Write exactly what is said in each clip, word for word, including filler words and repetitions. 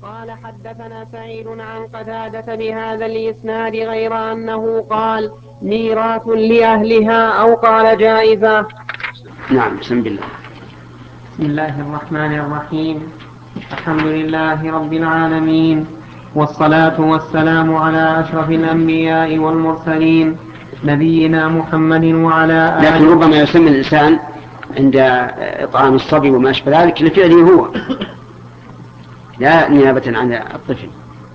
قال حدثنا سعيد عن قتادة بهذا الإسناد غير أنه قال ميراث لأهلها أو قال جائزة. نعم. بسم الله. بسم الله الرحمن الرحيم. الحمد لله رب العالمين، والصلاة والسلام على أشرف الأنبياء والمرسلين نبينا محمد وعلى آله. لكن ربما يسمى الإنسان عند إطعام الصبي وما أشبه ذلك لفعله هو، لا نيابة عن الطفل.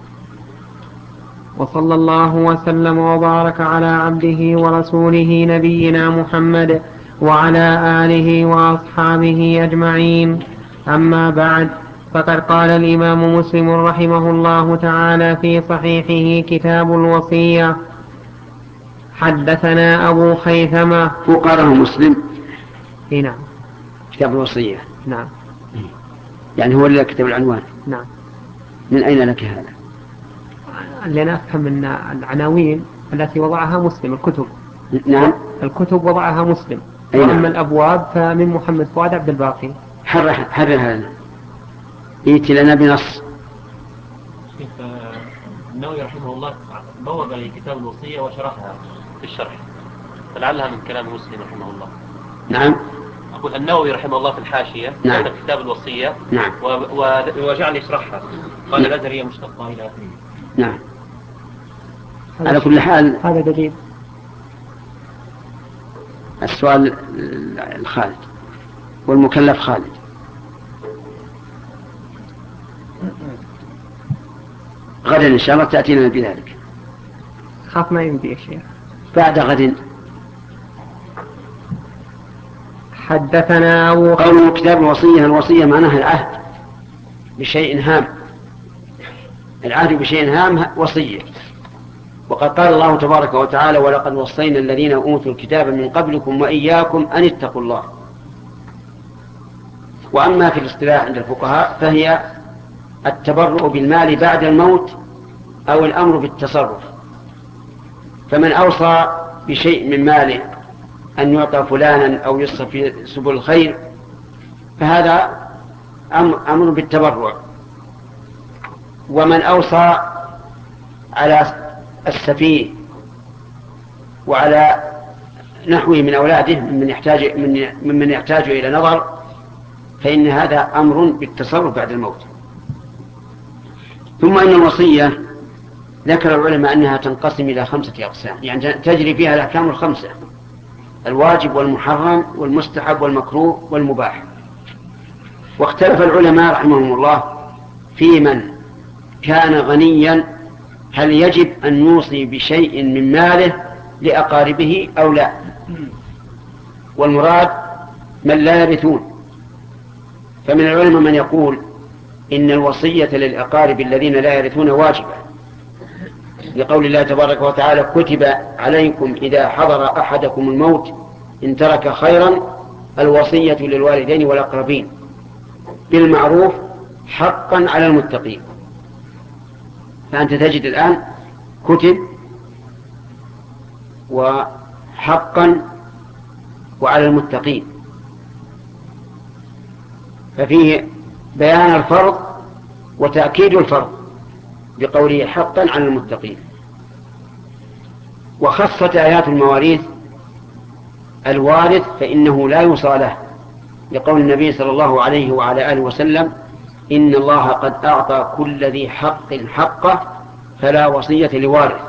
وصلى الله وسلم وبارك على عبده ورسوله نبينا محمد وعلى آله وأصحابه أجمعين. أما بعد، فقد قال الإمام مسلم رحمه الله تعالى في صحيحه كتاب الوصية: حدثنا أبو خيثمة. وقاله مسلم. نعم. كتاب الوصية. نعم. يعني هو اللي كتب العنوان. نعم. من أين لك هذا؟ لأن أفهم من العناوين التي وضعها مسلم الكتب. نعم. الكتب وضعها مسلم. نعم. وأما الأبواب فمن محمد فؤاد عبد الباقي. حرر حرر هذا ائت لنا بنص. شيخ النووي رحمه الله بوب لكتاب الوصية وشرحها في الشرح، فلعلها من كلام مسلم رحمه الله. نعم. أقول النووي رحمه الله في الحاشية نعم. كتب كتاب الوصية. نعم. وجعل يشرحها، قال الأزهر هي مشتقة إلى آخره. نعم. على كل حال هذا دليل. السؤال الخالد والمكلف خالد. غدا إن شاء الله تأتينا بذلك. خاف ما يمدي يا شيخ. بعد غد. حدثنا أبو قول كتاب الوصية، الوصية معناها العهد بشيء هام. العهد بشيء هام وصية. وقد قال الله تبارك وتعالى: ولقد وصينا الذين أوتوا الكتاب من قبلكم وإياكم أن اتقوا الله. وأما في الاصطلاح عند الفقهاء فهي التبرؤ بالمال بعد الموت أو الأمر بالتصرف. فمن أوصى بشيء من ماله أن يعطى فلانا أو يصرف في سبل الخير فهذا أمر بالتبرع. ومن أوصى على السفيه وعلى نحوه من أولاده ممن يحتاج, ممن يحتاج إلى نظر فإن هذا أمر بالتصرف بعد الموت. ثم إن الوصية ذكر العلماء أنها تنقسم إلى خمسة أقسام، يعني تجري فيها الأحكام الخمسة: الواجب والمحرم والمستحب والمكروه والمباح. واختلف العلماء رحمهم الله في من كان غنيا هل يجب أن يوصي بشيء من ماله لأقاربه أو لا. والمراد من لا يرثون. فمن العلماء من يقول إن الوصية للأقارب الذين لا يرثون واجبة، لقول الله تبارك وتعالى: كتب عليكم إذا حضر أحدكم الموت إن ترك خيرا الوصية للوالدين والأقربين بالمعروف حقا على المتقين. فأنت تجد الآن كتب وحقا وعلى المتقين، ففيه بيان الفرض وتأكيد الفرض بقوله حقا على المتقين. وخصت آيات المواريث الوارث فإنه لا يوصى له، لقول النبي صلى الله عليه وعلى آله وسلم: إن الله قد أعطى كل ذي حق حقه فلا وصية لوارث.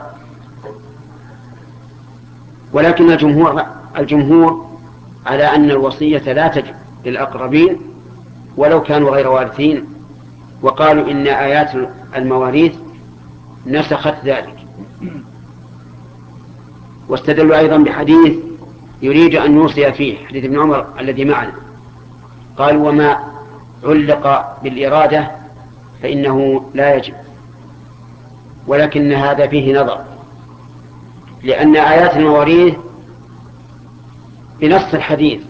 ولكن الجمهور, الجمهور على أن الوصية لا تجب للأقربين ولو كانوا غير وارثين، وقالوا إن آيات المواريث نسخت ذلك. واستدلوا أيضا بحديث يريد أن يوصي فيه، حديث ابن عمر الذي معنا، قال: وما علق بالإرادة فإنه لا يجب. ولكن هذا فيه نظر، لأن آيات المواريث بنص الحديث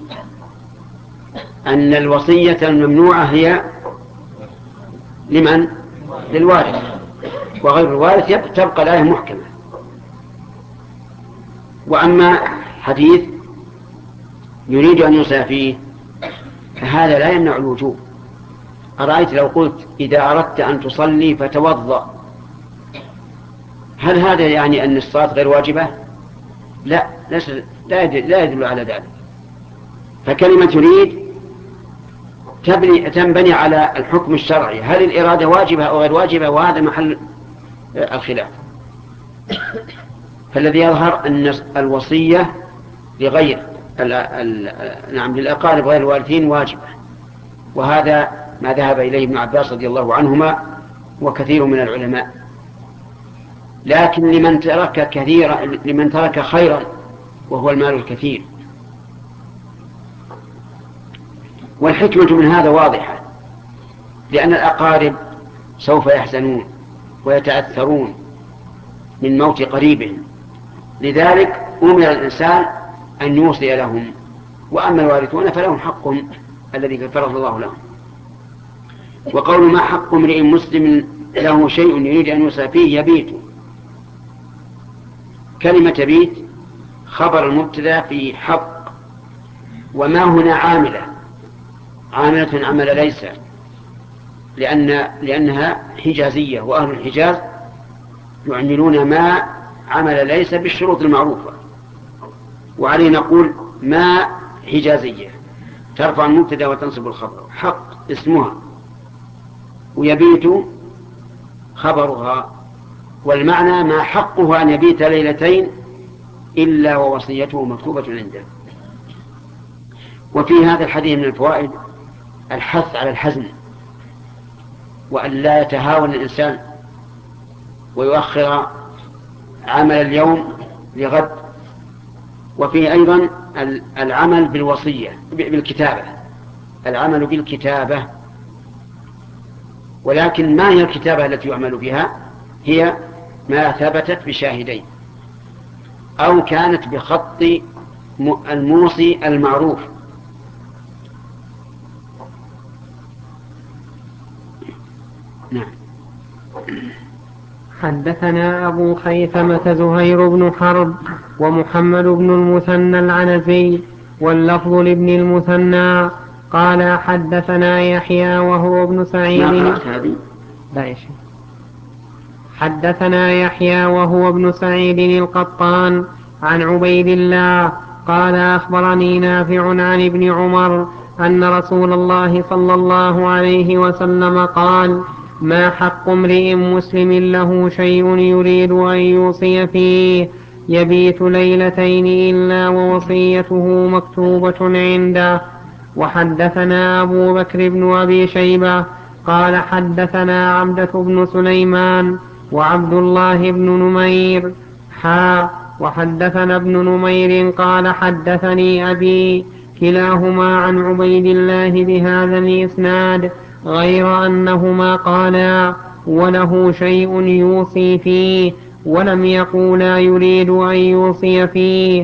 أن الوصية الممنوعة هي لمن؟ للوارث، وغير الوارث تبقى الآية محكمة. وأما حديث يريد أن يوصى فيه فهذا لا يمنع الوجوب، أرأيت لو قلت إذا أردت أن تصلي فتوضأ، هل هذا يعني أن الصلاة غير واجبة؟ لا، لا يدل على ذلك. فكلمة يريد تبني تنبني على الحكم الشرعي، هل الإرادة واجبة أو غير واجبة، وهذا محل الخلاف. فالذي يظهر أن الوصية لغير ال ال نعم للأقارب غير الوارثين واجبة، وهذا ما ذهب إليه ابن عباس رضي الله عنهما وكثير من العلماء. لكن لمن ترك كثيرا لمن ترك خيرا وهو المال الكثير. والحكمة من هذا واضحة، لأن الأقارب سوف يحزنون ويتأثرون من موت قريبهم، لذلك أمر الإنسان أن يوصي لهم، وأما الوارثون فلهم حقهم الذي فرض الله لهم. وقول ما حق امرئ مسلم له شيء يريد أن يوصى فيه يبيت، كلمة بيت خبر المبتدأ في حق، وما هنا عاملة عاملة عمل ليس، لأن لأنها حجازية، وأهل الحجاز يعملون ما عمل ليس بالشروط المعروفة، وعليه نقول ما حجازية ترفع المبتدأ وتنصب الخبر، حق اسمها ويبيت خبرها، والمعنى ما حقه أن يبيت ليلتين إلا ووصيته مكتوبة عنده. وفي هذا الحديث من الفوائد الحث على الحزم، وأن لا يتهاون الإنسان ويؤخر عمل اليوم لغد. وفيه أيضا العمل بالوصية بالكتابة، العمل بالكتابة. ولكن ما هي الكتابة التي يعمل بها؟ هي ما ثبتت بشاهدين أو كانت بخط الموصي المعروف. نعم. حدثنا أبو خيثمة زهير بن حرب ومحمد بن المثنى العنزي واللفظ لابن المثنى قال حدثنا يحيى وهو ابن سعيد. حدثنا يحيى وهو ابن سعيد القطان عن عبيد الله قال أخبرني نافع عن ابن عمر أن رسول الله صلى الله عليه وسلم قال ما حق امرئ مسلم له شيء يريد أن يوصي فيه يبيت ليلتين إلا ووصيته مكتوبة عنده. وحدثنا أبو بكر بن أبي شيبة قال حدثنا عبدة بن سليمان وعبد الله بن نمير حا وحدثنا ابن نمير قال حدثني أبي كلاهما عن عبيد الله بهذا الإسناد غير أنهما قالا وله شيء يوصي فيه ولم يقولا يريد أن يوصي فيه.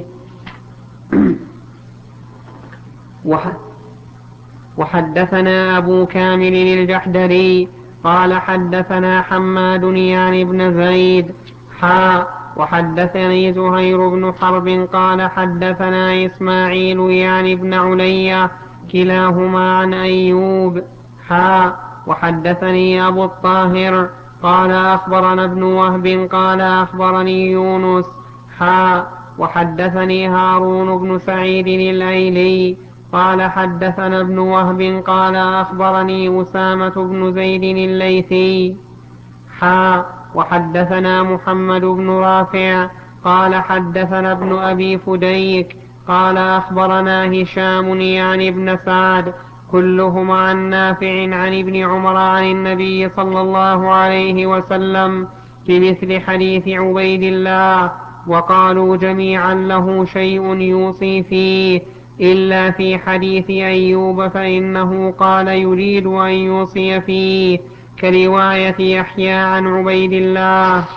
وحدثنا أبو كامل الجحدري قال حدثنا حماد يعني ابن زيد حا وحدثني زهير بن حرب قال حدثنا إسماعيل يعني ابن عليا كلاهما عن أيوب حا وحدثني أبو الطاهر قال أخبرنا ابن وهب قال أخبرني يونس حا وحدثني هارون بن سعيد الأيلي قال حدثنا ابن وهب قال أخبرني أسامة بن زيد الليثي حا وحدثنا محمد بن رافع قال حدثنا ابن أبي فديك قال أخبرنا هشام يعني ابن سعد كلهم عن نافع عن ابن عمر عن النبي صلى الله عليه وسلم بمثل حديث عبيد الله، وقالوا جميعا له شيء يوصي فيه إلا في حديث أيوب فإنه قال يريد أن يوصي فيه كرواية يحيى عن عبيد الله.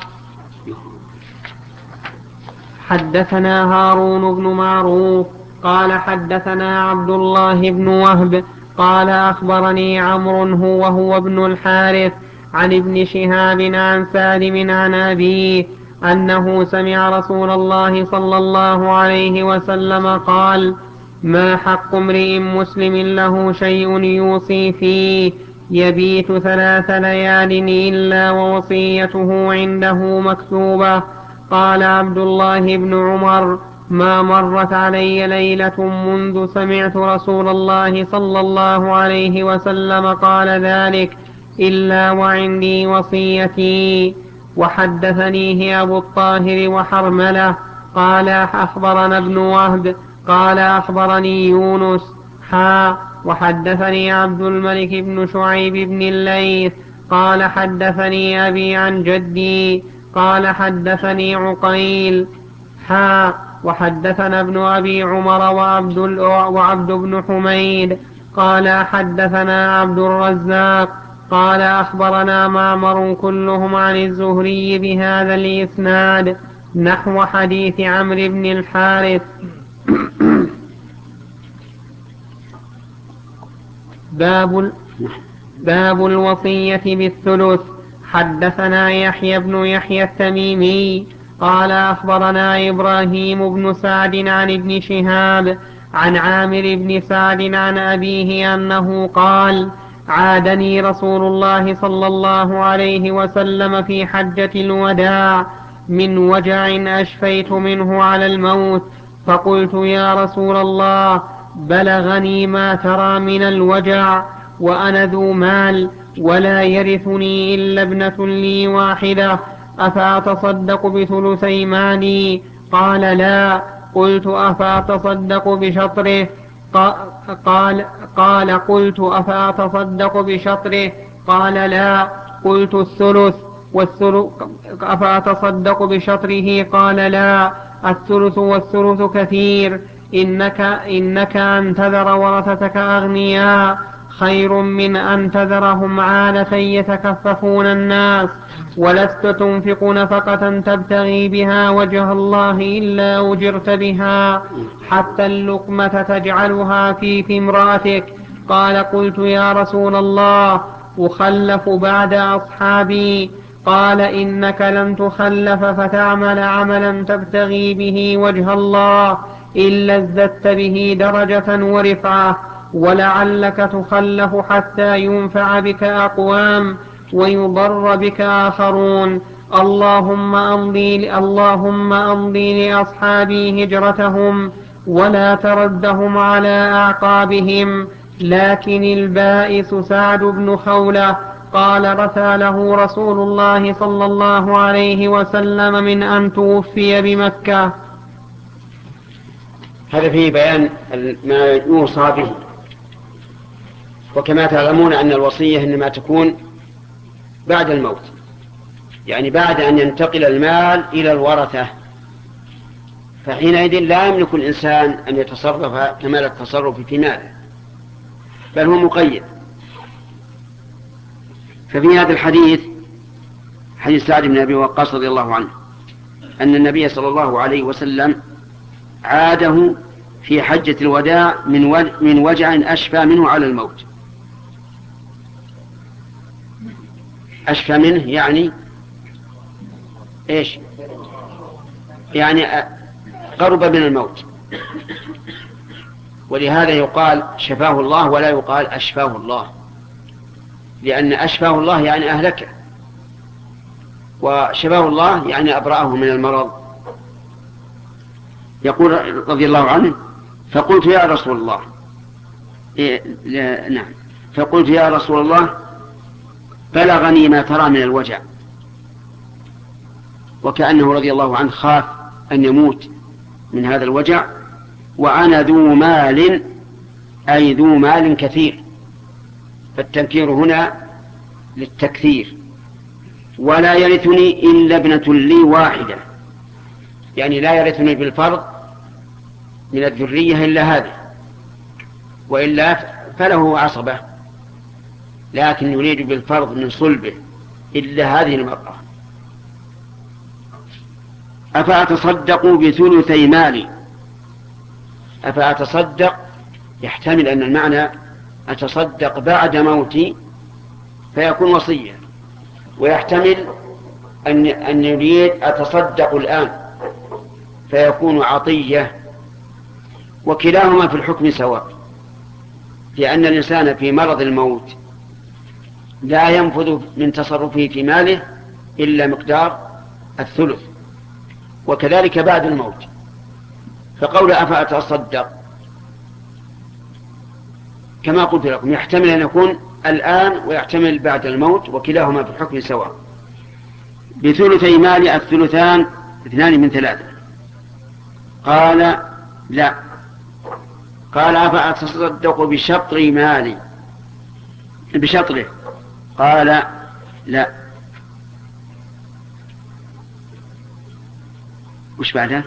حدثنا هارون بن معروف قال حدثنا عبد الله بن وهب قال أخبرني عمرو هو هو ابن الحارث عن ابن شهاب عن سالم عن أبيه أنه سمع رسول الله صلى الله عليه وسلم قال ما حق امرئ مسلم له شيء يوصي فيه يبيت ثلاث ليال إلا ووصيته عنده مكتوبة. قال عبد الله بن عمر: ما مرت علي ليلة منذ سمعت رسول الله صلى الله عليه وسلم قال ذلك إلا وعندي وصيتي. وحدثنيه أبو الطاهر وحرملة قال أخبرنا ابن وهب قال أخبرني يونس حا وحدثني عبد الملك بن شعيب بن الليث قال حدثني أبي عن جدي قال حدثني عقيل حا وحدثنا ابن أبي عمر وعبد, وعبد بن حميد قال حدثنا عبد الرزاق قال أخبرنا معمر كلهم عن الزهري بهذا الإسناد نحو حديث عمرو بن الحارث. باب, باب الوصية بالثلث. حدثنا يحيى بن يحيى التميمي قال أخبرنا إبراهيم بن سعد عن ابن شهاب عن عامر بن سعد عن أبيه أنه قال: عادني رسول الله صلى الله عليه وسلم في حجة الوداع من وجع أشفيت منه على الموت، فقلت: يا رسول الله، بلغني ما ترى من الوجع وأنا ذو مال ولا يرثني إلا ابنة لي واحدة، أفأتصدق بثلثي مالي؟ قال: لا. قلت: أفأتصدق بشطره؟ قال, قال قلت: أفأتصدق بشطره؟ قال: لا. قلت: الثلث والثلث أفأتصدق بشطره؟ قال: لا. الثلث والثلث كثير، إنك, إنك أن تذر ورثتك أغنياء خير من أن تذرهم عالة يتكففون الناس، ولست تنفق نفقة تبتغي بها وجه الله إلا أجرت بها، حتى اللقمة تجعلها في في امرأتك. قال: قلت: يا رسول الله، أخلف بعد أصحابي؟ قال: إنك لن تخلف فتعمل عملا تبتغي به وجه الله إلا ازددت به درجة ورفعة، ولعلك تخلف حتى ينفع بك أقوام ويضر بك آخرون. اللهم أمضي, اللهم أمضي لأصحابي هجرتهم ولا تردهم على أعقابهم. لكن البائس سعد بن خولة قال: رثى له رسول الله صلى الله عليه وسلم من أن توفي بمكة. هذا فيه بيان ما يوصى به. وكما تعلمون أن الوصية إنما تكون بعد الموت، يعني بعد أن ينتقل المال إلى الورثة، فحينئذ لا يملك الإنسان أن يتصرف كمال التصرف في ماله، بل هو مقيد. ففي هذا الحديث، حديث سعد بن أبي وقاص رضي الله عنه، أن النبي صلى الله عليه وسلم عاده في حجة الوداع من وجع أشفى منه على الموت. أشفى منه يعني إيش؟ يعني قرب من الموت، ولهذا يقال شفاه الله ولا يقال أشفاه الله، لأن أشفاه الله يعني أهلكه، وشفاه الله يعني أبرأه من المرض. يقول رضي الله عنه: فقلت: يا رسول الله، إيه نعم فقلت: يا رسول الله، بلغني ما ترى من الوجع. وكأنه رضي الله عنه خاف أن يموت من هذا الوجع، وأنا ذو مال، أي ذو مال كثير، فالتنكير هنا للتكثير. ولا يرثني إلا ابنة لي واحدة، يعني لا يرثني بالفرض من الذرية إلا هذه، وإلا فله عصبة، لكن يريد بالفرض من صلبه إلا هذه المرأة. أفأتصدق بثلثي مالي؟ أفأتصدق يحتمل أن المعنى أتصدق بعد موتي فيكون وصية، ويحتمل أن أن يريد أتصدق الآن فيكون عطية، وكلاهما في الحكم سواء، لأن الإنسان في مرض الموت لا ينفذ من تصرفه في ماله إلا مقدار الثلث، وكذلك بعد الموت. فقول أفأتصدق كما قلت لكم يحتمل أن يكون الآن ويحتمل بعد الموت، وكلاهما في الحكم سواء. بثلثي مالي الثلثان اثنان من ثلاثة. قال لا. قال أفأتصدق بشطر مالي بشطره؟ قال لا. وش بعده؟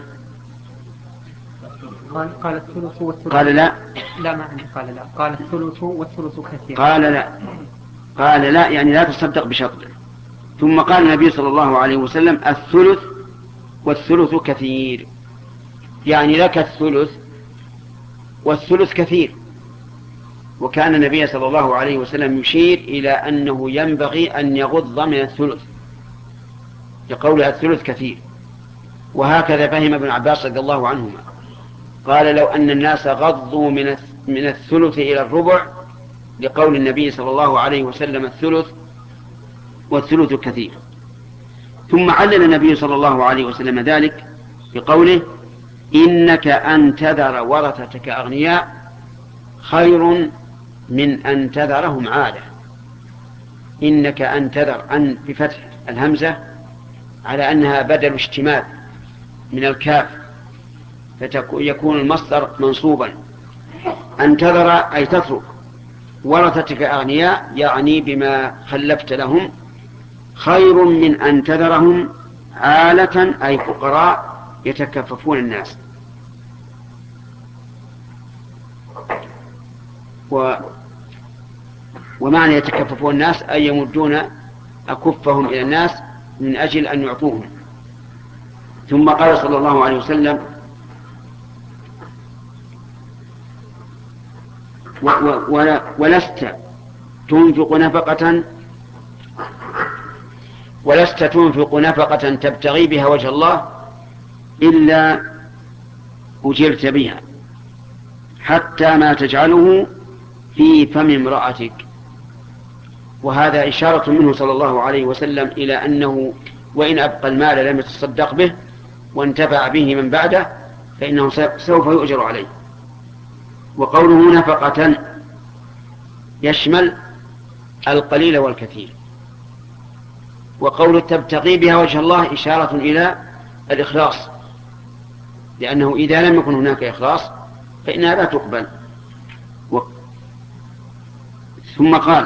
قال قال الثلث والثلث. قال لا. لا ما عندي. قال لا. قال الثلث والثلث كثير. قال لا. قال لا يعني لا تصدق بشطره. ثم قال النبي صلى الله عليه وسلم الثلث والثلث كثير، يعني لك الثلث والثلث كثير. وكان النبي صلى الله عليه وسلم يشير إلى أنه ينبغي أن يغض من الثلث لقولها الثلث كثير. وهكذا فهم ابن عباس رضي الله عنهما، قال لو أن الناس غضوا من من الثلث إلى الربع لقول النبي صلى الله عليه وسلم الثلث والثلث كثير. ثم علل النبي صلى الله عليه وسلم ذلك بقوله إنك أن تذر ورثتك أغنياء خير من أن تذرهم عالة. إنك أن تذر أن بفتح الهمزة على أنها بدل اشتمال من الكاف، فيكون المصدر منصوبا. أن تذر أي تترك ورثتك أغنياء يعني بما خلفت لهم، خير من أن تذرهم عالة أي فقراء يتكففون الناس. و ومعنى يتكففون الناس أي يمدون أكفهم إلى الناس من أجل أن يعطوهم. ثم قال صلى الله عليه وسلم و و ولست تنفق نفقة ولست تنفق نفقة تبتغي بها وجه الله إلا أجرت بها حتى ما تجعله في فم امرأتك. وهذا إشارة منه صلى الله عليه وسلم إلى أنه وإن أبقى المال لم يتصدق به وانتفع به من بعده فإنه سوف يؤجر عليه. وقوله نفقة يشمل القليل والكثير. وقول تبتغي بها وجه الله إشارة إلى الإخلاص، لأنه إذا لم يكن هناك إخلاص فإنها لا تقبل. و... ثم قال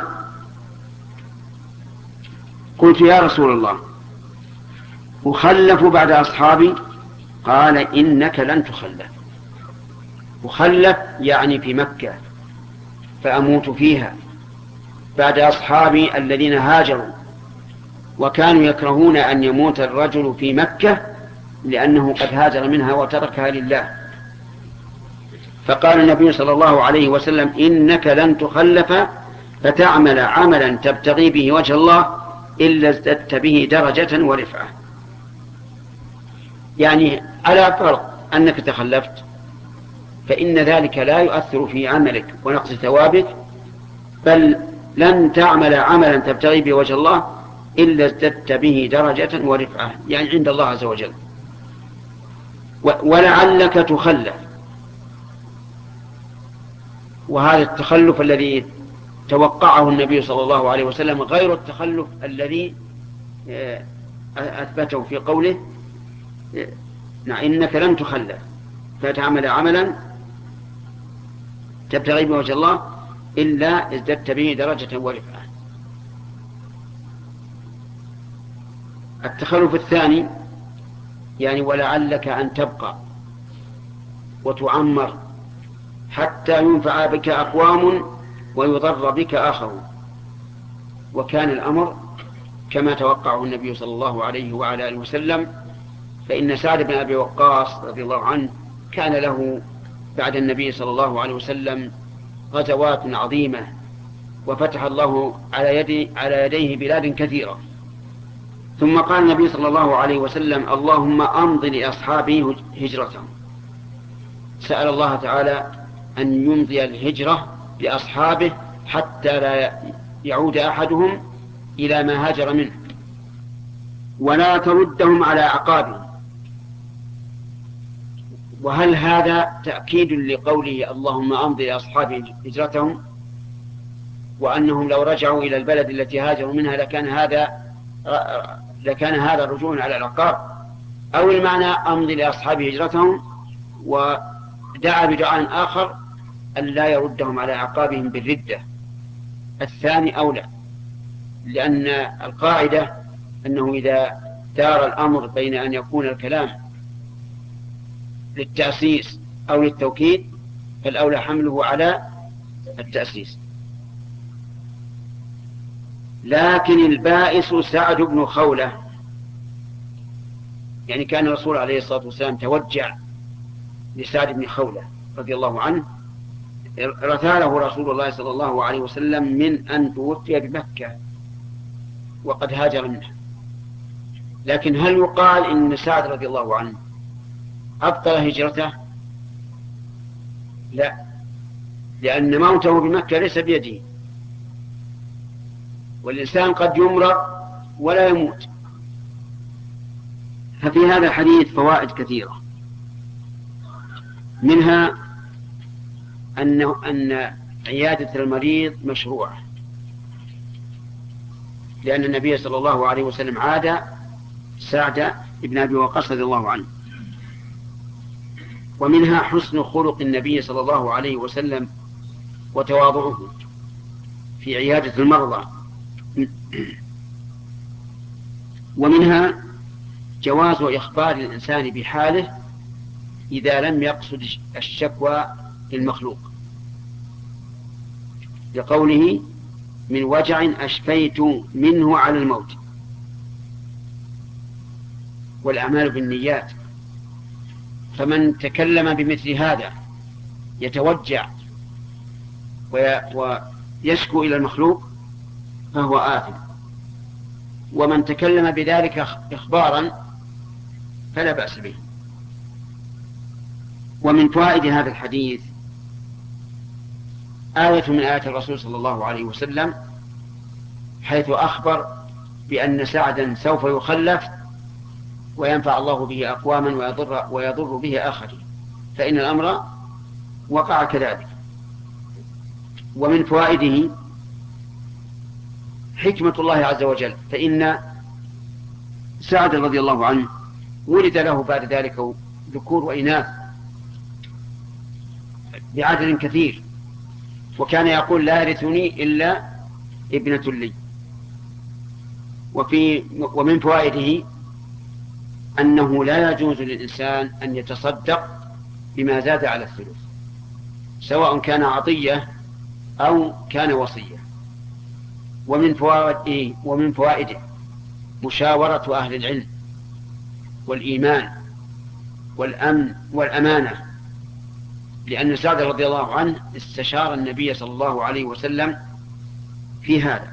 قلت يا رسول الله أخلف بعد أصحابي؟ قال إنك لن تخلف. أخلف يعني في مكة فأموت فيها بعد أصحابي الذين هاجروا، وكانوا يكرهون أن يموت الرجل في مكة لأنه قد هاجر منها وتركها لله. فقال النبي صلى الله عليه وسلم إنك لن تخلف فتعمل عملا تبتغي به وجه الله إلا ازددت به درجة ورفعة. يعني على فرض أنك تخلفت فإن ذلك لا يؤثر في عملك ونقص ثوابك، بل لن تعمل عملا تبتغي به وجه الله إلا ازددت به درجة ورفعة، يعني عند الله عز وجل. ولعلك تخلف، وهذا التخلف الذي توقعه النبي صلى الله عليه وسلم غير التخلف الذي أثبته في قوله إنك لن تخلف فتعمل عملا تبتغي بوجه الله إلا ازددت به درجة ورفعة. التخلف الثاني يعني ولعلك أن تبقى وتعمر حتى ينفع بك أقوام ويضر بك آخرون. وكان الأمر كما توقعه النبي صلى الله عليه وعلى آله وسلم، فإن سعد بن أبي وقاص رضي الله عنه كان له بعد النبي صلى الله عليه وسلم غزوات عظيمة، وفتح الله على يدي على يديه بلاد كثيرة. ثم قال النبي صلى الله عليه وسلم اللهم أمض لأصحابه هجرتهم. سأل الله تعالى أن يمضي الهجرة لأصحابه حتى لا يعود أحدهم إلى ما هاجر منه، ولا تردهم على أعقابهم. وهل هذا تأكيد لقوله اللهم أمضي لأصحاب هجرتهم، وأنهم لو رجعوا إلى البلد التي هاجروا منها لكان هذا لكان هذا رجوع على العقاب، أو المعنى أمضي لأصحاب هجرتهم ودعا بدعاء آخر أن لا يردهم على أعقابهم بالردة؟ الثاني أولى، لأن القاعدة أنه إذا دار الأمر بين أن يكون الكلام للتأسيس أو للتوكيد فالأولى حمله على التأسيس. لكن البائس سعد بن خولة، يعني كان الرسول عليه الصلاة والسلام توجع لسعد بن خولة رضي الله عنه، رثاله رسول الله صلى الله عليه وسلم من أن توفي بمكة وقد هاجر منها. لكن هل يقال إن سعد رضي الله عنه أبطل هجرته؟ لا، لأن موته بمكة ليس بيده، والإنسان قد يمرض ولا يموت. ففي هذا الحديث فوائد كثيرة، منها أنه أن عيادة المريض مشروعة، لأن النبي صلى الله عليه وسلم عاد سعد بن أبي وقاص رضي الله عنه. ومنها حسن خلق النبي صلى الله عليه وسلم وتواضعه في عيادة المرضى. ومنها جواز إخبار الإنسان بحاله إذا لم يقصد الشكوى للمخلوق، لقوله من وجع أشفيت منه على الموت. والأعمال بالنيات، فمن تكلم بمثل هذا يتوجع ويشكو إلى المخلوق فهو آثم، ومن تكلم بذلك إخبارا فلا بأس به. ومن فوائد هذا الحديث آية من آيات الرسول صلى الله عليه وسلم، حيث أخبر بأن سعدا سوف يخلف وينفع الله به أقواما ويضر, ويضر به آخرين، فإن الأمر وقع كذلك. ومن فوائده حكمة الله عز وجل، فإن سعد رضي الله عنه ولد له بعد ذلك ذكور وإناث بعدد كثير، وكان يقول لا يرثني إلا ابنة لي. وفي ومن فوائده أنه لا يجوز للإنسان أن يتصدق بما زاد على الثلث، سواء كان عطية أو كان وصية. ومن فوائده ومن فوائده مشاورة أهل العلم والإيمان والأمن والأمانة، لأن سعد رضي الله عنه استشار النبي صلى الله عليه وسلم في هذا.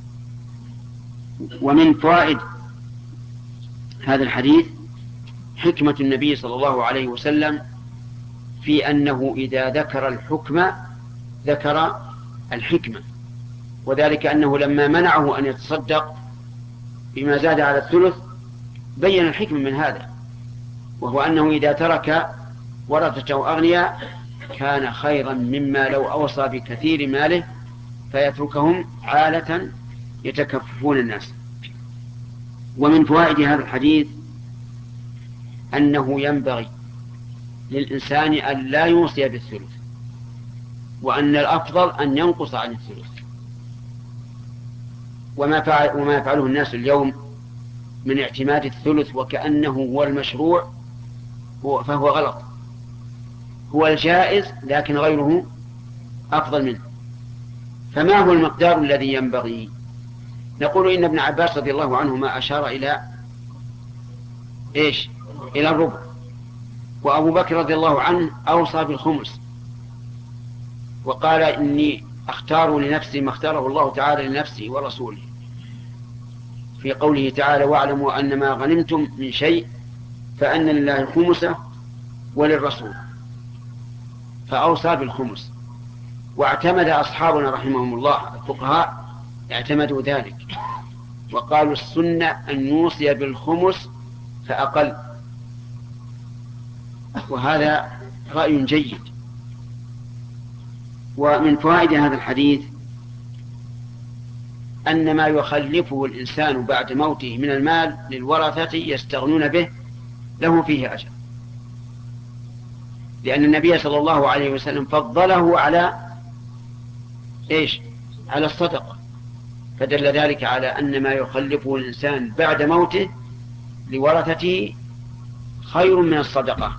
ومن فوائد هذا الحديث حكمة النبي صلى الله عليه وسلم في أنه إذا ذكر الحكم ذكر الحكمة، وذلك أنه لما منعه أن يتصدق بما زاد على الثلث بين الحكمة من هذا، وهو أنه إذا ترك ورثته أغنياء كان خيرا مما لو أوصى بكثير ماله فيتركهم عالة يتكففون الناس. ومن فوائد هذا الحديث أنه ينبغي للإنسان أن لا يوصي بالثلث، وأن الأفضل أن ينقص عن الثلث. وما فعل وما يفعله الناس اليوم من اعتماد الثلث وكأنه هو المشروع هو فهو غلط، هو الجائز لكن غيره أفضل منه. فما هو المقدار الذي ينبغي؟ نقول إن ابن عباس رضي الله عنهما أشار إلى إيش؟ إلى الربع، وأبو بكر رضي الله عنه أوصى بالخمس وقال إني أختار لنفسي ما اختاره الله تعالى لنفسه ورسوله في قوله تعالى واعلموا أن ما غنمتم من شيء فأن لله خمسه وللرسول، فأوصى بالخمس. واعتمد أصحابنا رحمهم الله الفقهاء اعتمدوا ذلك وقالوا السنة أن يوصي بالخمس فأقل، وهذا رأي جيد. ومن فوائد هذا الحديث أن ما يخلفه الإنسان بعد موته من المال للورثة يستغنون به له فيه أجر، لأن النبي صلى الله عليه وسلم فضله على إيش؟ على الصدقة، فدل ذلك على أن ما يخلفه الإنسان بعد موته لورثته خير من الصدقة.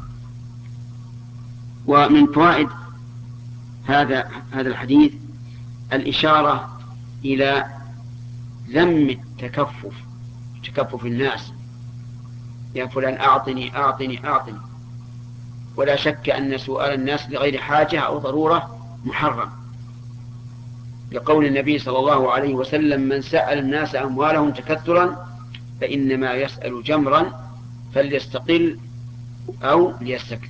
ومن فوائد هذا هذا الحديث الإشارة إلى ذم التكفف، تكفف الناس، يا فلان أعطني أعطني أعطني. ولا شك أن سؤال الناس لغير حاجة أو ضرورة محرم، لقول النبي صلى الله عليه وسلم: من سأل الناس أموالهم تكثرا فإنما يسأل جمرا فليستقل أو ليستكثر.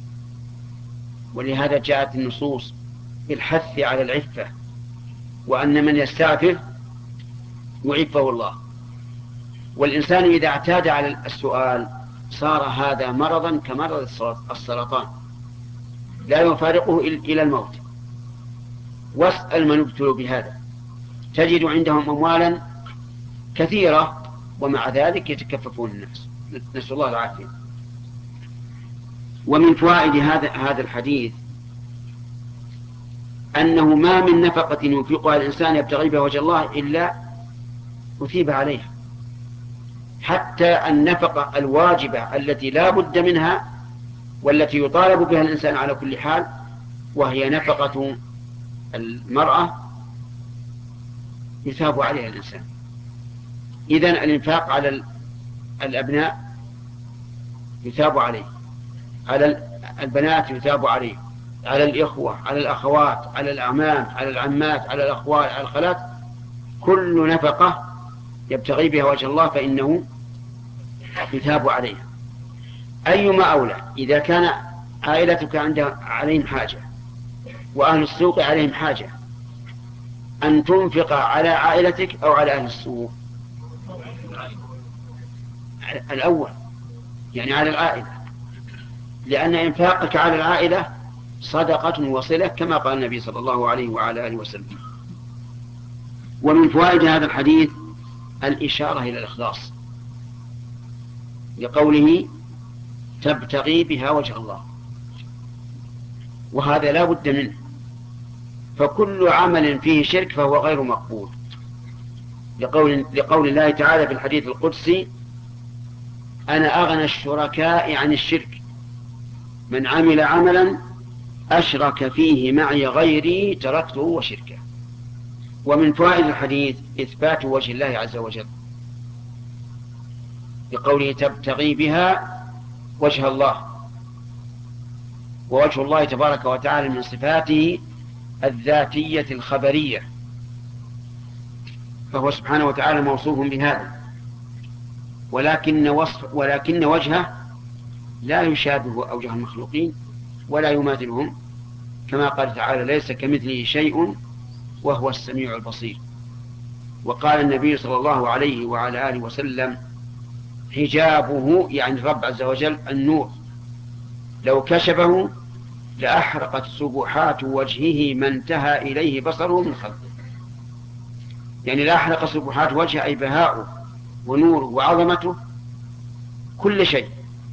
ولهذا جاءت النصوص بالحث على العفة، وأن من يستعفف يعفه الله. والإنسان إذا اعتاد على السؤال صار هذا مرضا كمرض السرطان لا يفارقه إلى الموت. واسأل من ابتلوا بهذا تجد عندهم أموالا كثيرة ومع ذلك يتكففون الناس، نسأل الله العافية. ومن فوائد هذا هذا الحديث أنه ما من نفقة ينفقها الإنسان يبتغي بها وجه الله إلا أثيب عليها، حتى النفقة الواجبة التي لا بد منها والتي يطالب بها الإنسان على كل حال، وهي نفقة المرأة، يثاب عليها الإنسان. إذن الإنفاق على الأبناء يثاب عليه، على البنات يثاب عليه، على الإخوة، على الأخوات، على الأعمام، على العمات، على الأخوال، على الخالات، كل نفقة يبتغي بها وجه الله فإنه يثاب عليها. أيما أولى إذا كان عائلتك عندها عليهم حاجة وأهل السوق عليهم حاجة، أن تنفق على عائلتك أو على أهل السوق؟ الأول، يعني على العائلة، لأن إنفاقك على العائلة صدقة وصلة كما قال النبي صلى الله عليه وعلى آله وسلم. ومن فوائد هذا الحديث الإشارة إلى الإخلاص، لقوله تبتغي بها وجه الله، وهذا لا بد منه، فكل عمل فيه شرك فهو غير مقبول، لقول, لقول الله تعالى في الحديث القدسي: أنا أغنى الشركاء عن الشرك، من عمل عملا أشرك فيه معي غيري تركته وشركه. ومن فوائد الحديث إثبات وجه الله عز وجل، بقوله تبتغي بها وجه الله، ووجه الله تبارك وتعالى من صفاته الذاتية الخبرية، فهو سبحانه وتعالى موصوف بهذا، ولكن, وصف ولكن وجهه لا يشابه أوجه المخلوقين ولا يماثلهم، كما قال تعالى: ليس كمثله شيء وهو السميع البصير. وقال النبي صلى الله عليه وعلى آله وسلم: حجابه، يعني الرب عز وجل، النور، لو كشفه لأحرقت سبحات وجهه ما انتهى إليه بصره من خلقه، يعني لا أحرق سبحات وجهه أي بهاؤه ونوره وعظمته كل شيء.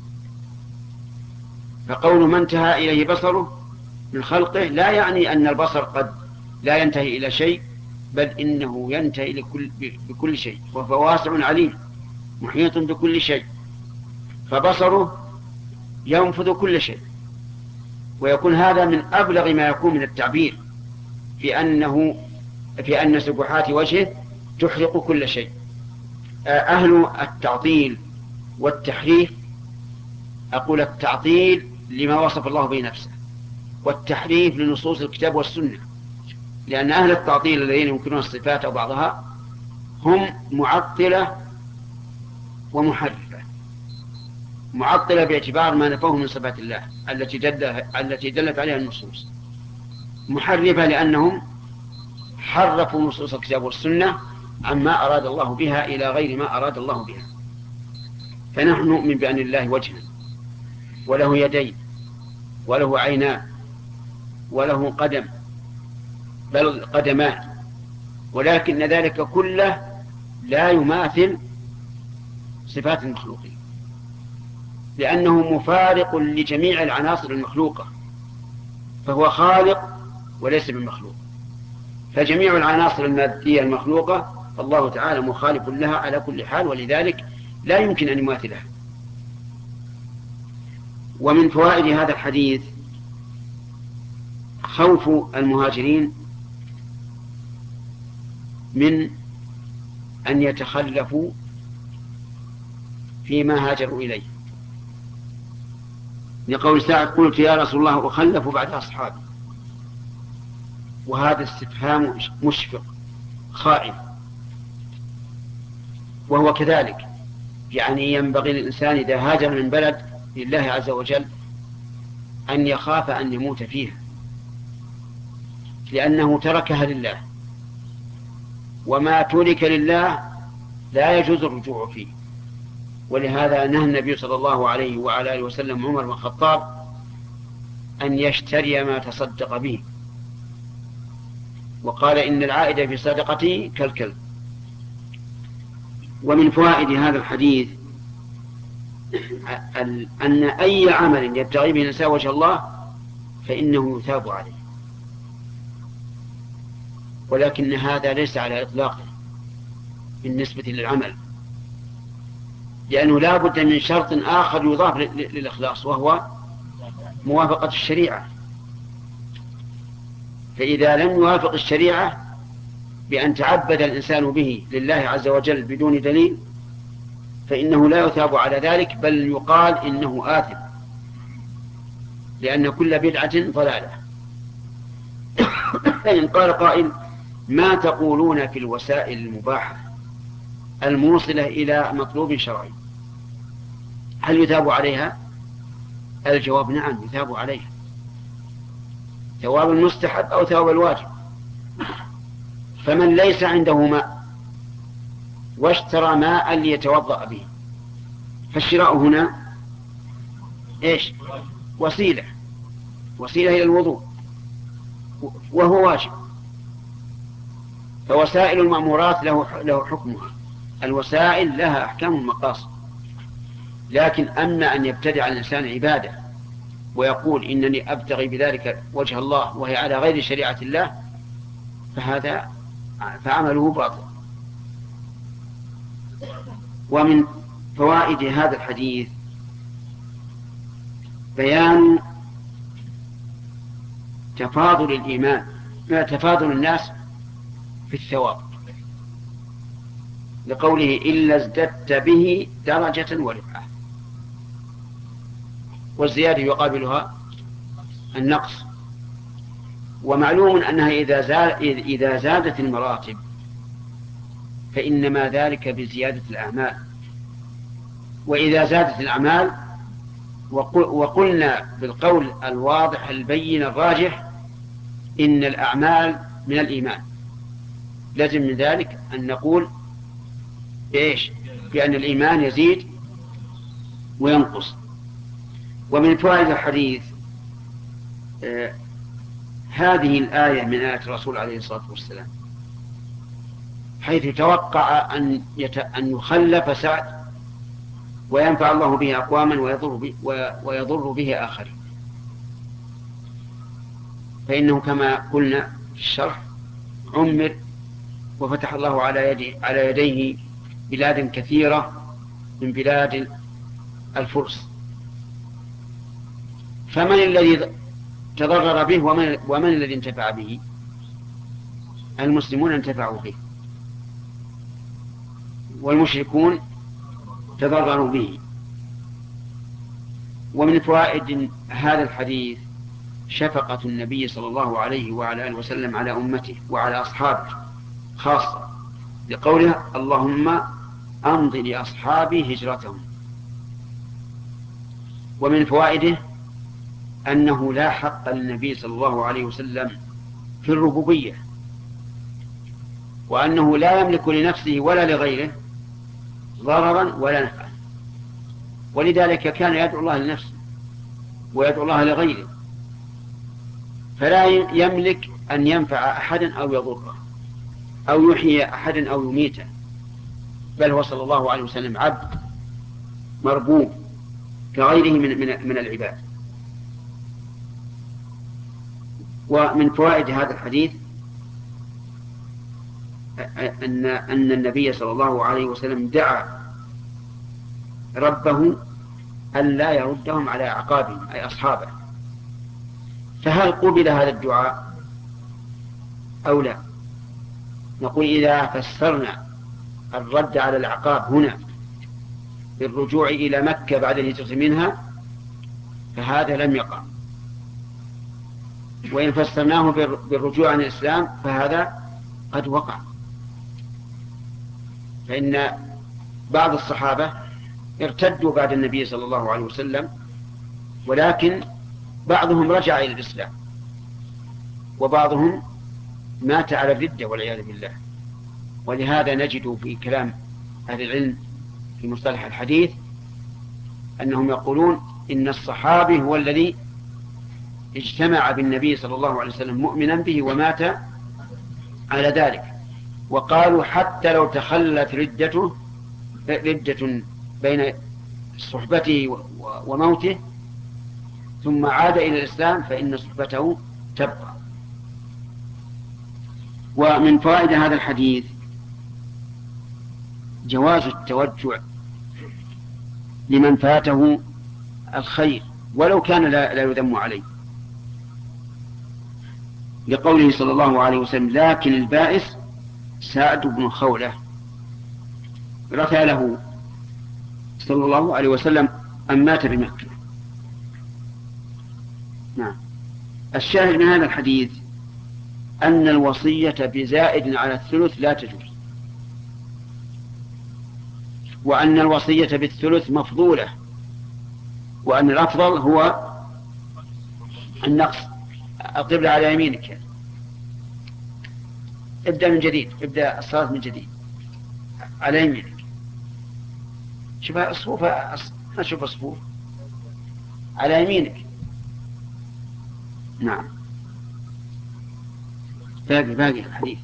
فقول ما انتهى إليه بصره من خلقه لا يعني أن البصر قد لا ينتهي إلى شيء، بل إنه ينتهي لكل بكل شيء، وهو واسع عليم محيط بكل شيء، فبصره ينفذ كل شيء. ويكون هذا من أبلغ ما يكون من التعبير في أنه في أن سبحات وجهه تحرق كل شيء. أهل التعطيل والتحريف، أقول التعطيل لما وصف الله به نفسه، والتحريف لنصوص الكتاب والسنة، لأن أهل التعطيل الذين يمكنون الصفات أو بعضها هم معطلة ومحرفة. معطلة باعتبار ما نفوه من صفات الله التي دلت التي دلت عليها النصوص، محرفة لأنهم حرفوا نصوص الكتاب والسنة عما أراد الله بها إلى غير ما أراد الله بها. فنحن نؤمن بأن لله وجها وله يدين وله عينان وله قدم بل قدمان، ولكن ذلك كله لا يماثل صفات المخلوقين، لأنه مفارق لجميع العناصر المخلوقة، فهو خالق وليس بمخلوق. فجميع العناصر المادية المخلوقة الله تعالى مخالف لها على كل حال، ولذلك لا يمكن أن يماثلها. ومن فوائد هذا الحديث خوف المهاجرين من أن يتخلفوا فيما هاجروا إليه، لقول سعد قلت يا رسول الله أخلف بعد أصحابي، وهذا استفهام مشفق خائف، وهو كذلك. يعني ينبغي للإنسان إذا هاجر من بلد لله عز وجل أن يخاف أن يموت فيها، لأنه تركها لله، وما ترك لله لا يجوز الرجوع فيه. ولهذا نهى النبي صلى الله عليه وعلى آله وسلم عمر بن الخطاب أن يشتري ما تصدق به، وقال إن العائد في صدقته كالكلب. ومن فوائد هذا الحديث أن أي عمل يبتغي به الإنسان وجه الله فإنه يثاب عليه، ولكن هذا ليس على إطلاقه بالنسبة للعمل، لأنه لا بد من شرط آخر يضاف للإخلاص، وهو موافقة الشريعة. فإذا لم يوافق الشريعة بأن تعبد الإنسان به لله عز وجل بدون دليل فإنه لا يثاب على ذلك، بل يقال إنه آثم، لأن كل بدعة ضلالة. فإن قال قائل ما تقولون في الوسائل المباحة الموصلة إلى مطلوب شرعي، هل يثاب عليها؟ الجواب نعم يثاب عليها، ثواب المستحب أو ثواب الواجب. فمن ليس عنده ماء واشترى ماء ليتوضأ به، فالشراء هنا إيش؟ وسيلة وسيلة إلى الوضوء، وهو واجب. فوسائل المأمورات له له حكمها، الوسائل لها أحكام المقاصد. لكن أما أن يبتدع الإنسان عبادة ويقول إنني أبتغي بذلك وجه الله وهي على غير شريعة الله، فهذا فعمله باطل. ومن فوائد هذا الحديث بيان تفاضل الإيمان تفاضل الناس في الثواب، لقوله إلا ازددت به درجة ورفعة، والزيادة يقابلها النقص. ومعلوم أنها إذا, زاد إذا زادت المراتب فإنما ذلك بزيادة الأعمال، وإذا زادت الأعمال وقلنا بالقول الواضح البين الراجح إن الأعمال من الإيمان، لازم من ذلك أن نقول إيش؟ بأن الإيمان يزيد وينقص. ومن فوائد الحديث آه هذه الآية من آيات الرسول عليه الصلاة والسلام، حيث توقع أن, يت... أن يخلف سعد وينفع الله به أقواما ويضر به, ويضر به آخرين. فإنه كما قلنا في الشرح عمر وفتح الله على, يدي على يديه بلاد كثيرة من بلاد الفرس، فمن الذي تضرر به ومن, ومن الذي انتفع به؟ المسلمون انتفعوا به والمشركون تضرروا به. ومن فوائد هذا الحديث شفقة النبي صلى الله عليه وعلى آله وسلم على أمته وعلى أصحابه خاصة، لقوله اللهم أمض لأصحابي هجرتهم. ومن فوائده أنه لا حق للنبي صلى الله عليه وسلم في الربوبية، وأنه لا يملك لنفسه ولا لغيره ضررا ولا نفعا، ولذلك كان يدعو الله لنفسه ويدعو الله لغيره، فلا يملك أن ينفع أحدا أو يضره أو يحيي أحدا أو يميته، بل هو صلى الله عليه وسلم عبد مربوب كغيره من, من, من العباد. ومن فوائد هذا الحديث أن, أن النبي صلى الله عليه وسلم دعا ربه أن لا يردهم على أعقابهم أي أصحابه، فهل قبل هذا الدعاء أو لا؟ نقول إذا فسرنا الرد على الأعقاب هنا بالرجوع إلى مكة بعد الهجرة منها فهذا لم يقع، وإن فسرناه بالرجوع عن الإسلام فهذا قد وقع، فإن بعض الصحابة ارتدوا بعد النبي صلى الله عليه وسلم، ولكن بعضهم رجع إلى الإسلام وبعضهم مات على الردة والعياذ بالله. ولهذا نجد في كلام أهل العلم في مصطلح الحديث أنهم يقولون إن الصحابي هو الذي اجتمع بالنبي صلى الله عليه وسلم مؤمنا به ومات على ذلك، وقالوا حتى لو تخلت ردته ردة بين صحبته وموته ثم عاد إلى الإسلام فإن صحبته تبقى. ومن فوائد هذا الحديث جواز التوجع لمن فاته الخير ولو كان لا, لا يذم عليه، لقوله صلى الله عليه وسلم لكن البائس سعد بن خولة رثى له صلى الله عليه وسلم أن مات بمكة. نعم. الشاهد من هذا الحديث أن الوصية بزائد على الثلث لا تجوز، وأن الوصية بالثلث مفضولة، وأن الأفضل هو النقص. القبلة على يمينك، ابدأ من جديد، ابدأ الصلاة من جديد على يمينك. شوف الصفوف، أشوف الصفوف على يمينك. نعم. باقي باقي الحديث.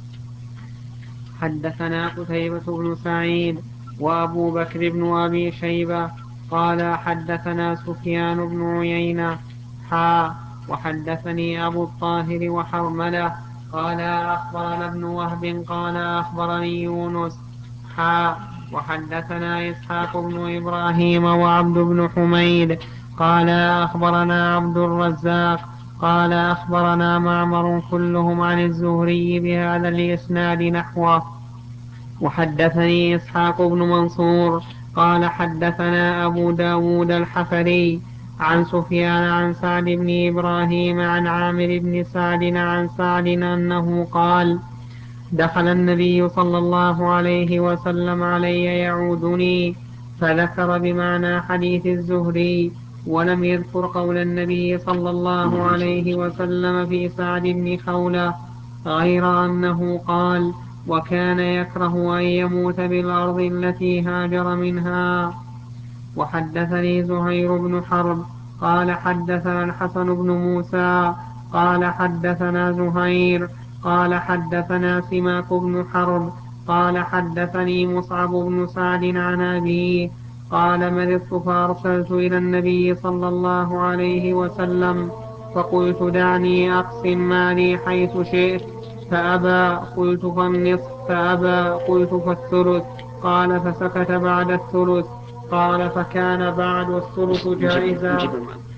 حدثنا قتيبة بن سعيد وأبو بكر بن أبي شيبة قال حدثنا سفيان بن عيينة حا وحدثني أبو الطاهر وحرملة قال أخبرنا ابن وهب قال أخبرني يونس حا وحدثنا إسحاق بن إبراهيم وعبد بن حميد قال أخبرنا عبد الرزاق قال أخبرنا معمر كلهم عن الزهري بهذا الإسناد نحوه. وحدثني إسحاق بن منصور قال حدثنا أبو داود الحفري عن سفيان عن سعد بن إبراهيم عن عامر بن سعد عن سعد أنه قال دخل النبي صلى الله عليه وسلم علي يعودني فذكر بمعنى حديث الزهري ولم يذكر قول النبي صلى الله عليه وسلم في سعد بن خولة غير أنه قال وكان يكره أن يموت بالأرض التي هاجر منها. وحدثني زهير بن حرب قال حدثنا الحسن بن موسى قال حدثنا زهير قال حدثنا سماك بن حرب قال حدثني مصعب بن سعد عن أبيه قال مرضت فأرسلت إلى النبي صلى الله عليه وسلم فقلت دعني أقسم مالي حيث شئت فأبى قلت فالنصف فأبى قلت فالثلث قال فسكت بعد الثلث قال فكان بعد الثلث جائزا.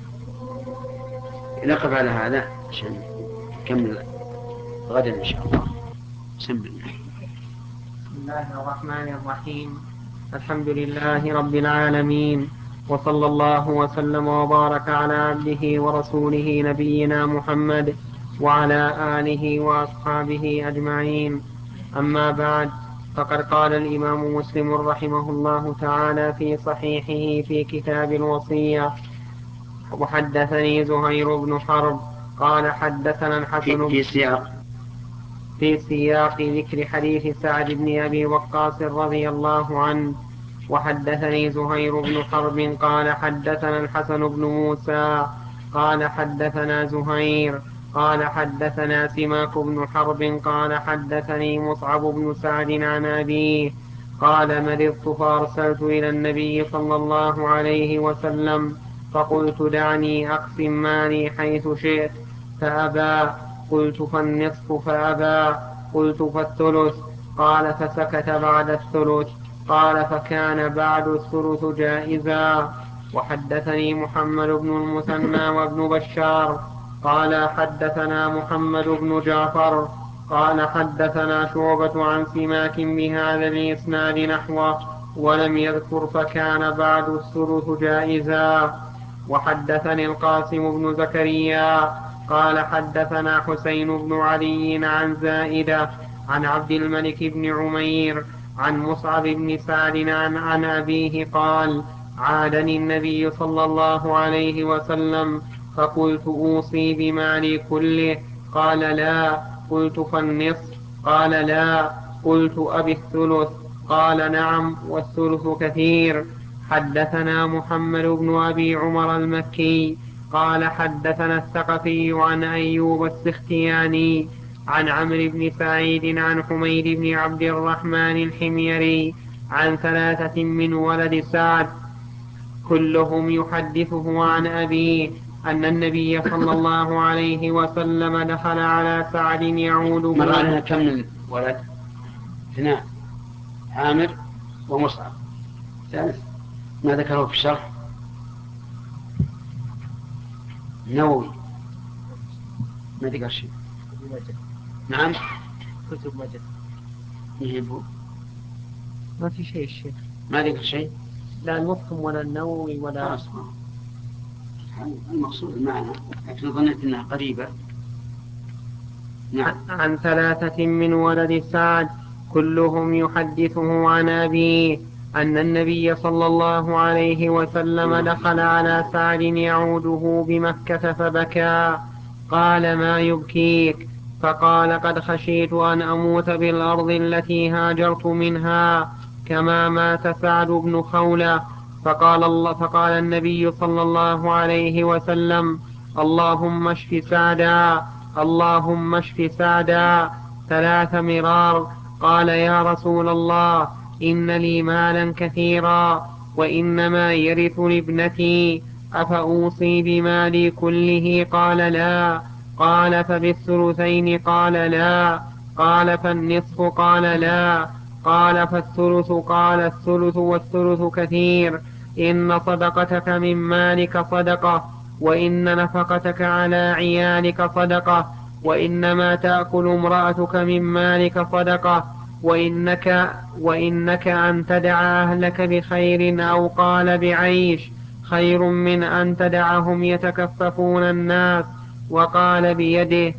نقف على هذا عشان نكمل غدا إن شاء الله. بسم الله. بسم الله الرحمن الرحيم. الحمد لله رب العالمين، وصلى الله وسلم وبارك على عبده ورسوله نبينا محمد وعلى آله وأصحابه أجمعين. أما بعد، فقد قال الإمام مسلم رحمه الله تعالى في صحيحه في كتاب الوصية وحدثني زهير بن حرب قال حدثنا الحسن في, في سياق في سياق ذكر حديث سعد بن أبي وقاص رضي الله عنه. وحدثني زهير بن حرب قال حدثنا الحسن بن موسى قال حدثنا زهير قال حدثنا سماك بن حرب قال حدثني مصعب بن سعد عن أبيه قال مرضت فأرسلت إلى النبي صلى الله عليه وسلم فقلت دعني أقسم مالي حيث شئت فأبى قلت فالنصف فأبى قلت فالثلث قال فسكت بعد الثلث قال فكان بعد الثلث جائزا. وحدثني محمد بن المثنى وابن بشار قال حدثنا محمد بن جعفر قال حدثنا شعبة عن سماك بهذا الإسناد نحوه ولم يذكر فكان بعد الثلث جائزا. وحدثني القاسم بن زكريا قال حدثنا حسين بن علي عن زائدة عن عبد الملك بن عمير عن مصعب بن سعد عن, عن أبيه قال عادني النبي صلى الله عليه وسلم فقلت أوصي بمالي كله قال لا قلت فالنصف قال لا قلت أبي الثلث قال نعم والثلث كثير. حدثنا محمد بن أبي عمر المكي قال حدثنا الثقفي عن أيوب السختياني عن عمرو بن سعيد عن حميد بن عبد الرحمن الحميري عن ثلاثة من ولد سعد كلهم يحدثه عن أبيه أن النبي صلى الله عليه وسلم دخل على سعد يعوده. مر علينا كم من ولد؟ اثنان، عامر ومصعب. ثالث ما ذكره في الشرح نووي ما ذكر شيء. نعم كتب مجد يهبوا ما في شيء الشيخ ما ذكر شيء، لا المفهم ولا النووي ولا خلاص المقصود المعنى، لكن ظننت انها قريبة. نعم. عن ثلاثة من ولد سعد كلهم يحدثه عن أبيه أن النبي صلى الله عليه وسلم دخل على سعد يعوده بمكة فبكى قال ما يبكيك؟ فقال قد خشيت أن أموت بالأرض التي هاجرت منها كما مات سعد بن خولة. فقال, الله فقال النبي صلى الله عليه وسلم اللهم اشف سعدا اللهم اشف سعدا ثلاث مرار. قال يا رسول الله إن لي مالا كثيرا وإنما يرثني ابنتي أفأوصي بمالي كله؟ قال لا. قال فبالثلثين؟ قال لا. قال فالنصف؟ قال لا. قال فالثلث؟ قال الثلث والثلث كثير. إن صدقتك من مالك صدقة وإن نفقتك على عيالك صدقة وإنما تأكل امرأتك من مالك صدقة وإنك, وإنك أن تدع أهلك بخير أو قال بعيش خير من أن تدعهم يتكففون الناس. وقال بيده.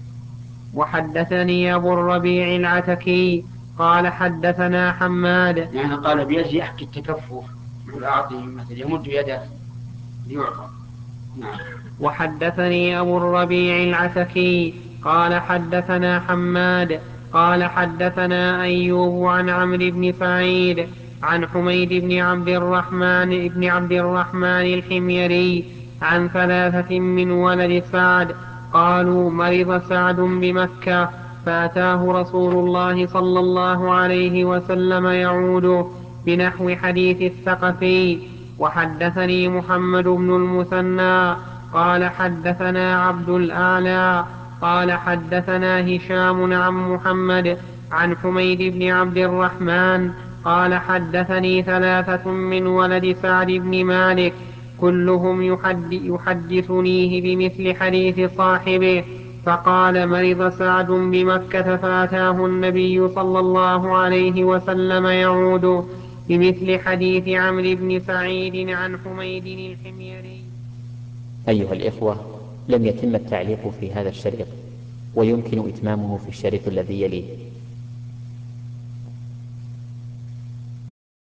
وحدثني أبو الربيع العتكي قال حدثنا حماد يعني قال بيده يحكي التكفف والأعطي مثل يمد يده ليعطى. نعم. وحدثني أبو الربيع العتكي قال حدثنا حماد قال حدثنا أيوب عن عمرو بن سعيد عن حميد بن عبد الرحمن بن عبد الرحمن الحميري عن ثلاثة من ولد سعد قالوا مرض سعد بمكة فأتاه رسول الله صلى الله عليه وسلم يعوده بنحو حديث الثقفي. وحدثني محمد بن المثنى قال حدثنا عبد الأعلى قال حدثنا هشام عن محمد عن حميد بن عبد الرحمن قال حدثني ثلاثة من ولد سعد بن مالك كلهم يحدثنيه بمثل حديث صاحبه. فقال مرض سعد بمكة فأتاه النبي صلى الله عليه وسلم يعود بمثل حديث عمرو بن سعيد عن حميد الحميري. أيها الإخوة، لم يتم التعليق في هذا الشريط ويمكن إتمامه في الشريط الذي يليه.